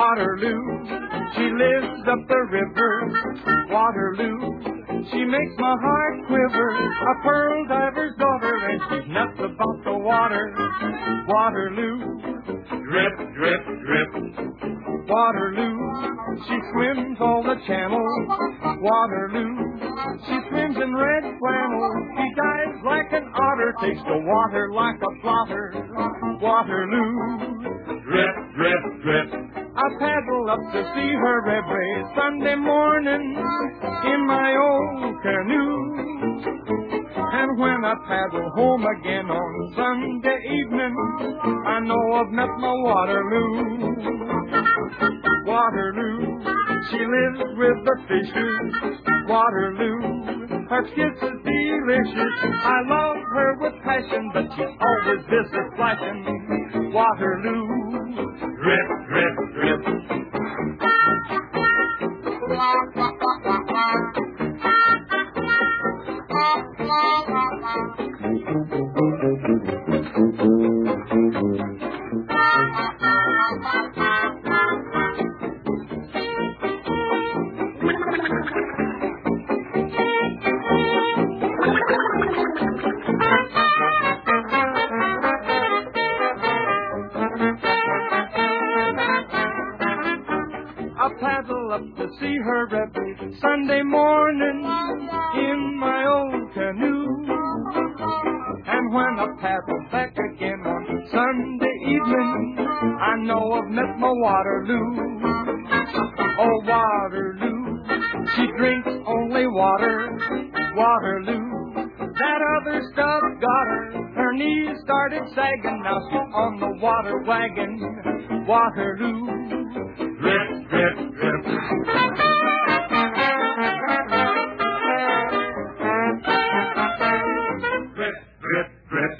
Waterloo, she lives up the river. Waterloo, she makes my heart quiver. A pearl diver's daughter, and she's nuts about the water. Waterloo, drip, drip, drip. Waterloo, she swims all the channel. Waterloo, she swims in red flannel. She dives like an otter, takes the water like a plotter. Waterloo, drip, drip, drip. I paddle up to see her every Sunday morning in my old canoe. And when I paddle home again on Sunday evening, I know I've met my Waterloo. Waterloo, she lives with the fishes. Waterloo, her kiss is delicious. I love her with passion, but she's always busy flashing. Waterloo, drip, drip, drip. I paddle up to see her every Sunday morning in my old canoe. And when I paddle back again on Sunday evening, I know I've met my Waterloo. Oh, Waterloo, she drinks only water. Waterloo, that other stuff got her. Her knees started sagging, now she's on the water wagon. Waterloo, drip, drip, drip. Drip, drip, drip.